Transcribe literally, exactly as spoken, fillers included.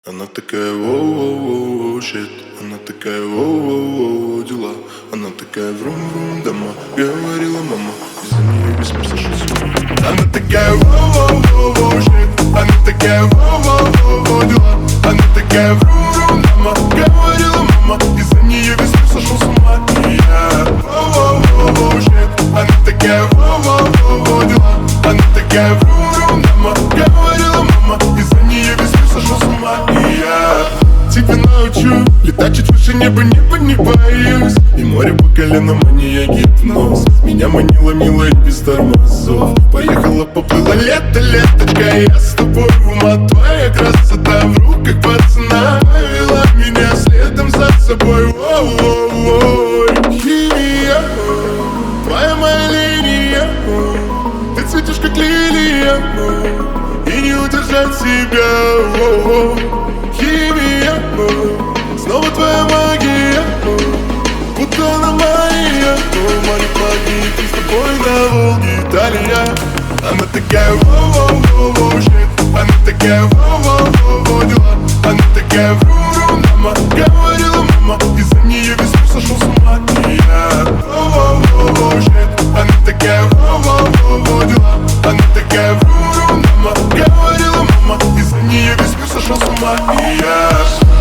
Она такая воу-воу-воу, щит. Она такая воу-воу-воу, дела. Она такая врум-врум, дома. Говорила мама, из-за нее весь мир сошел с ума. Она такая воу-воу-воу, щит. Она такая воу-воу-воу, дела. Она такая врум-врум, дома. Говорила мама, из-за нее весь мир сошел с ума. И я воу-воу-воу, щит. Она такая воу-воу-воу, дела. Она такая врум-врум, дома. Говорила мама, из-за нее весь мир сошел с ума. И я тебя научу летать чуть выше неба, неба не боюсь. И море по коленам, а не я гипноз. Меня манила милая без тормозов. Поехала, поплыла, лето, леточка. Я с тобой в ума, твоя красота в руках пацана повела меня следом за собой. Воу-воу-воу, химия, твоя моя линия. Ты цветешь как лилия, и не удержать себя. Воу-воу, химия, снова твоя магия, будто она моя. Море магии, ты с тобой на Волге, Италия. Она такая воу-воу-воу, щит. Она такая воу-воу-воу, дела. Она такая врум-врум, дома. Говорила мама, из-за нее весь мир сошел с ума. И я воу-воу-воу, щит. Она такая воу-воу-воу, дела. Она такая врум-врум, дома. Говорила мама, из-за нее весь мир сошел с ума. И я